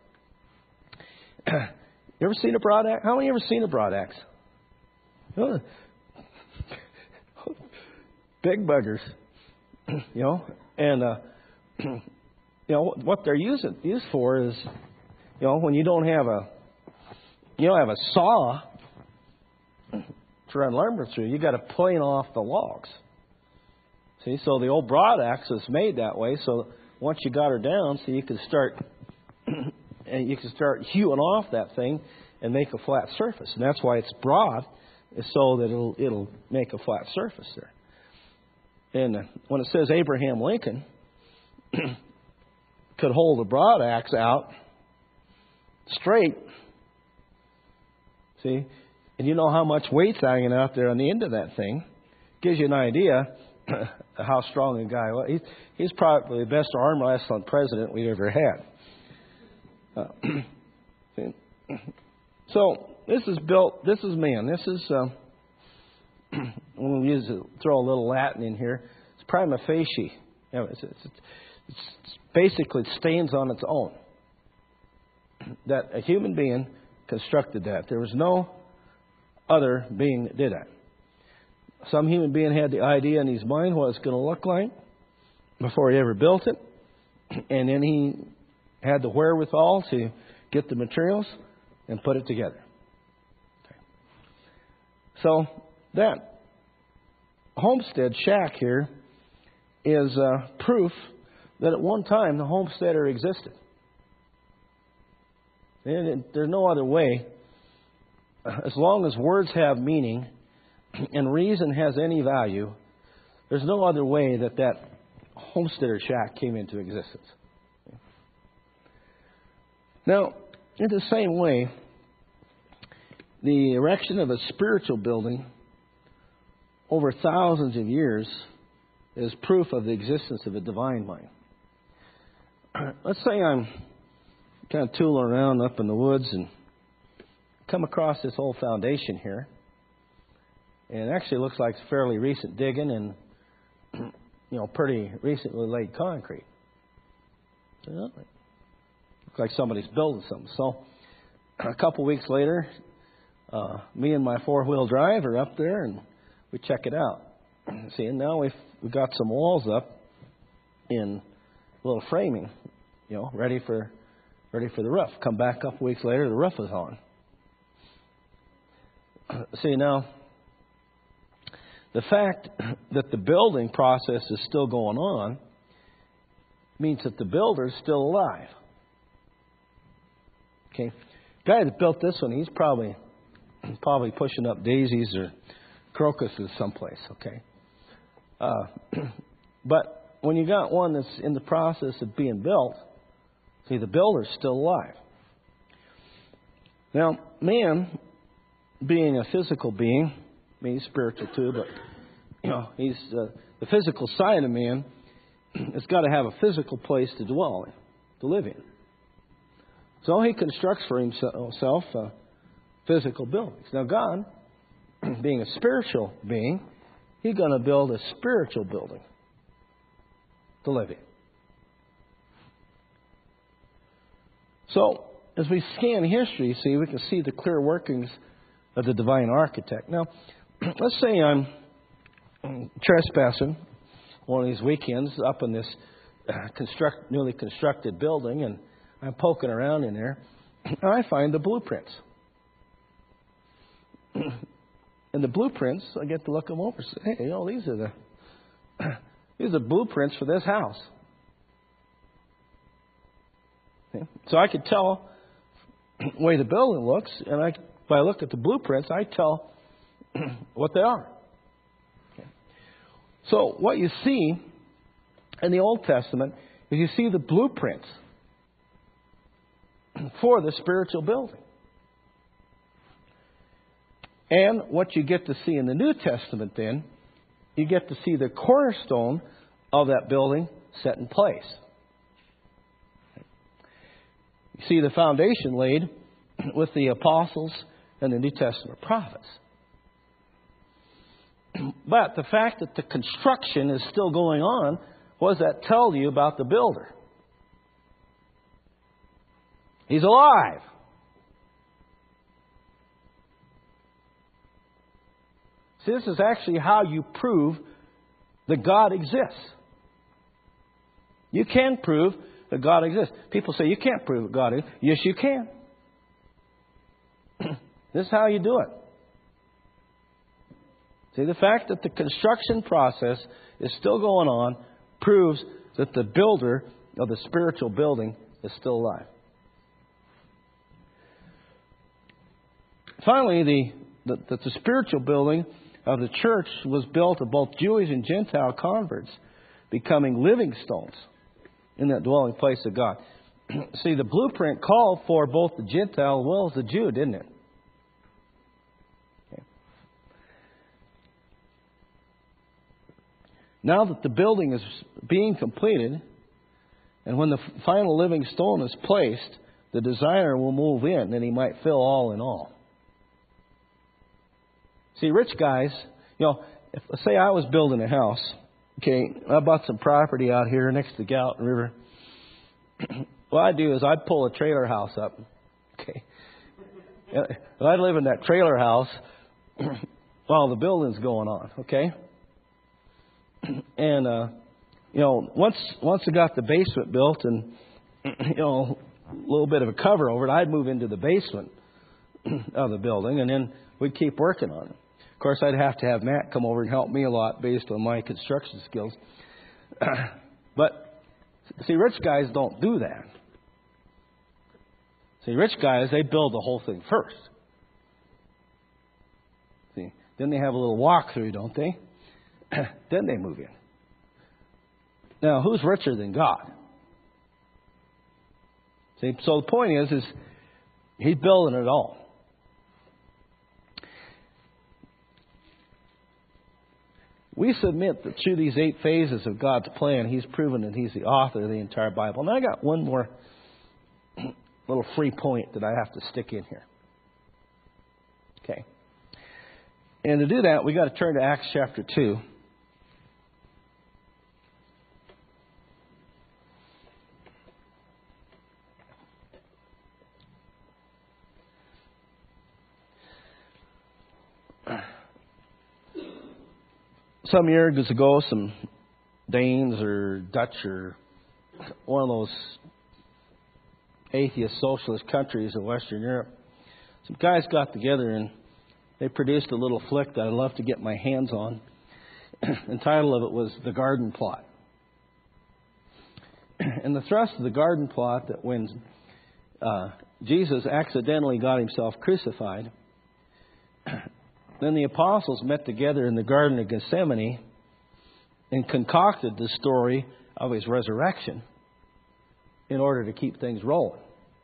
You ever seen a broadaxe? How many ever seen a broadaxe? Oh, big buggers. you know, and uh, you know what they're used used for is, you know, when you don't have a you don't have a saw to run lumber through, you got to plane off the logs. See, so the old broad axe was made that way. So once you got her down, so you could start and you can start hewing off that thing and make a flat surface, and that's why it's broad, is so that it'll it'll make a flat surface there. And when it says Abraham Lincoln could hold a broad axe out straight, see, and you know how much weight's hanging out there on the end of that thing, gives you an idea how strong a guy was. He's, he's probably the best arm wrestling president we've ever had. Uh, so this is built. This is man. This is. Uh, When we use it, throw a little Latin in here, it's prima facie. You know, it's, it's, it's basically stands on its own. That a human being constructed that. There was no other being that did that. Some human being had the idea in his mind what it's going to look like before he ever built it, and then he had the wherewithal to get the materials and put it together. Okay. So that homestead shack here is uh, proof that at one time the homesteader existed. And it, there's no other way. As long as words have meaning and reason has any value, there's no other way that that homesteader shack came into existence. Now, in the same way, the erection of a spiritual building over thousands of years is proof of the existence of a divine mind. Let's say I'm kind of tooling around up in the woods and come across this old foundation here. And it actually looks like it's fairly recent digging and, you know, pretty recently laid concrete. So, you know, looks like somebody's building something. So a couple weeks later, uh, me and my four-wheel drive are up there and we check it out. See, and now we've, we've got some walls up in a little framing, you know, ready for ready for the roof. Come back a couple weeks later, the roof is on. See, now, the fact that the building process is still going on means that the builder is still alive. Okay, the guy that built this one, he's probably probably pushing up daisies or crocuses someplace. Okay, uh, but when you got one that's in the process of being built, see, the builder's still alive. Now, man, being a physical being, I mean, he's spiritual too, but you know, he's uh, the physical side of man has got to have a physical place to dwell in, to live in. So he constructs for himself uh, physical buildings. Now, God, being a spiritual being, he's going to build a spiritual building to live in. So, as we scan history, see, we can see the clear workings of the divine architect. Now, let's say I'm trespassing one of these weekends up in this construct, newly constructed building, and I'm poking around in there, and I find the blueprints. And the blueprints, I get to look them over. Say, hey, you know, these are the these are blueprints for this house. Okay? So I could tell the way the building looks, and I, if I look at the blueprints, I tell what they are. Okay? So what you see in the Old Testament is you see the blueprints for the spiritual building. And what you get to see in the New Testament then, you get to see the cornerstone of that building set in place. You see the foundation laid with the apostles and the New Testament prophets. But the fact that the construction is still going on, what does that tell you about the builder? He's alive. See, this is actually how you prove that God exists. You can prove that God exists. People say you can't prove that God exists. Yes, you can. This is how you do it. See, the fact that the construction process is still going on proves that the builder of the spiritual building is still alive. Finally, the, the, the spiritual building of the church was built of both Jewish and Gentile converts becoming living stones in that dwelling place of God. See, the blueprint called for both the Gentile as well as the Jew, didn't it? Okay. Now that the building is being completed, and when the final living stone is placed, the designer will move in and he might fill all in all. See, rich guys, you know, if, say I was building a house, okay, I bought some property out here next to the Gallatin River. What I'd do is I'd pull a trailer house up, okay. And I'd live in that trailer house while the building's going on, okay. And, uh, you know, once once I got the basement built and, you know, a little bit of a cover over it, I'd move into the basement of the building, and then we'd keep working on it. Of course, I'd have to have Matt come over and help me a lot based on my construction skills. But, see, rich guys don't do that. See, rich guys, they build the whole thing first. See, then they have a little walkthrough, don't they? Then they move in. Now, who's richer than God? See, so the point is, is He's building it all. We submit that through these eight phases of God's plan, He's proven that He's the author of the entire Bible. Now, I got one more little free point that I have to stick in here. Okay. And to do that, we got to turn to Acts chapter two. Some years ago, some Danes or Dutch or one of those atheist socialist countries in Western Europe, some guys got together and they produced a little flick that I'd love to get my hands on. The title of it was The Garden Plot. And the thrust of the garden plot that when uh, Jesus accidentally got Himself crucified, then the apostles met together in the Garden of Gethsemane and concocted the story of His resurrection in order to keep things rolling.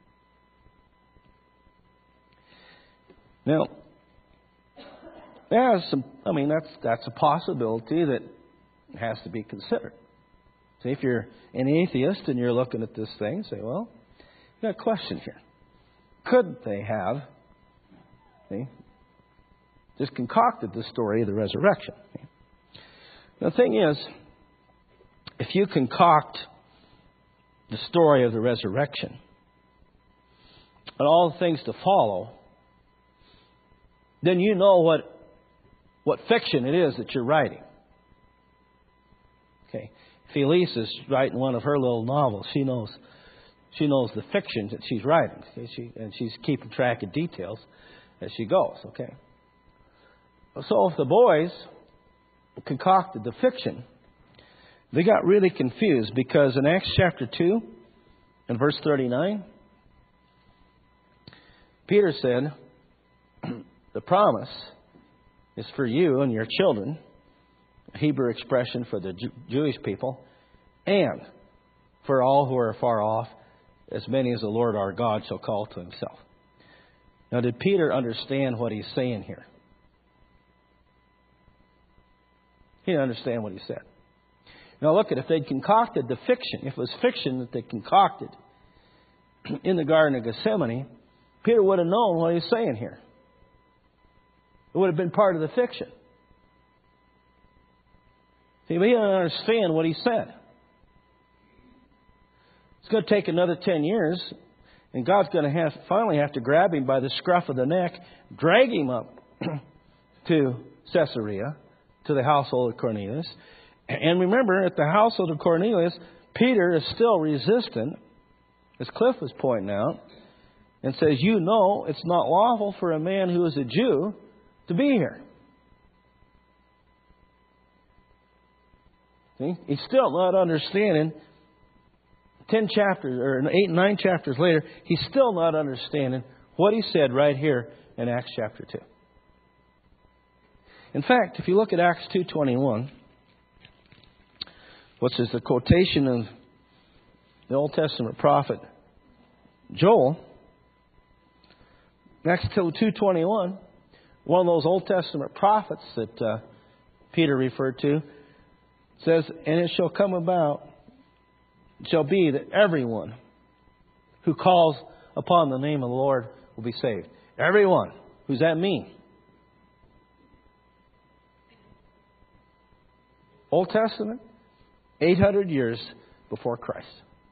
Now, there's some, I mean, that's that's a possibility that has to be considered. See, if you're an atheist and you're looking at this thing, say, well, you got a question here. Could they have, see, just concocted the story of the resurrection? The thing is, if you concoct the story of the resurrection and all the things to follow, then you know what what fiction it is that you're writing. Okay, if Elise is writing one of her little novels, she knows she knows the fiction that she's writing. Okay? She, and she's keeping track of details as she goes. Okay. So if the boys concocted the fiction, they got really confused because in Acts chapter two and verse thirty-nine, Peter said, the promise is for you and your children, a Hebrew expression for the Jew- Jewish people, and for all who are far off, as many as the Lord our God shall call to Himself. Now, did Peter understand what he's saying here? He didn't understand what he said. Now look at, if they'd concocted the fiction, if it was fiction that they concocted in the Garden of Gethsemane, Peter would have known what he's saying here. It would have been part of the fiction. See, but he didn't understand what he said. It's going to take another ten years, and God's going to have finally have to grab him by the scruff of the neck, drag him up to Caesarea, to the household of Cornelius. And remember, at the household of Cornelius, Peter is still resistant, as Cliff was pointing out, and says, you know it's not lawful for a man who is a Jew to be here. See? He's still not understanding. Ten chapters, or eight, nine chapters later, he's still not understanding what he said right here in Acts chapter two. In fact, if you look at Acts two twenty-one, which is the quotation of the Old Testament prophet Joel, Acts two twenty-one, one of those Old Testament prophets that uh, Peter referred to, says, and it shall come about, it shall be that everyone who calls upon the name of the Lord will be saved. Everyone. Who's that mean? Old Testament, eight hundred years before Christ.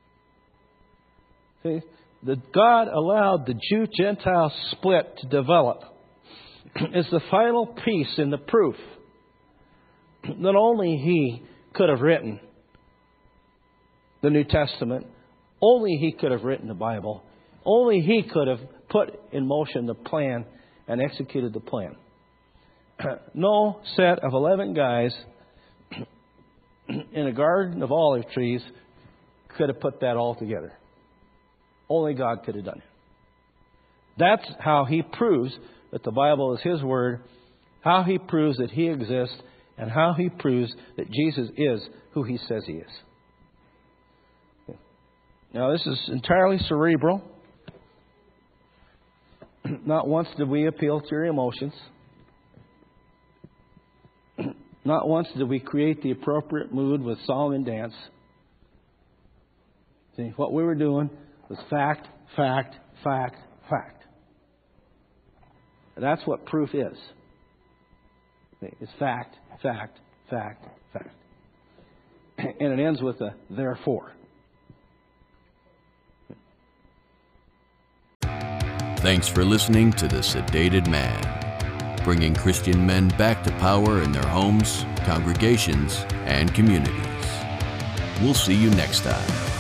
See, the God allowed the Jew-Gentile split to develop is the final piece in the proof that only He could have written the New Testament. Only He could have written the Bible. Only He could have put in motion the plan and executed the plan. No set of eleven guys in a garden of olive trees could have put that all together. Only God could have done it. That's how He proves that the Bible is His Word, how He proves that He exists, and how He proves that Jesus is who He says He is. Now, this is entirely cerebral. Not once did we appeal to your emotions. Not once did we create the appropriate mood with song and dance. See, what we were doing was fact, fact, fact, fact. That's what proof is. It's fact, fact, fact, fact. And it ends with a therefore. Thanks for listening to The Sedated Man, bringing Christian men back to power in their homes, congregations, and communities. We'll see you next time.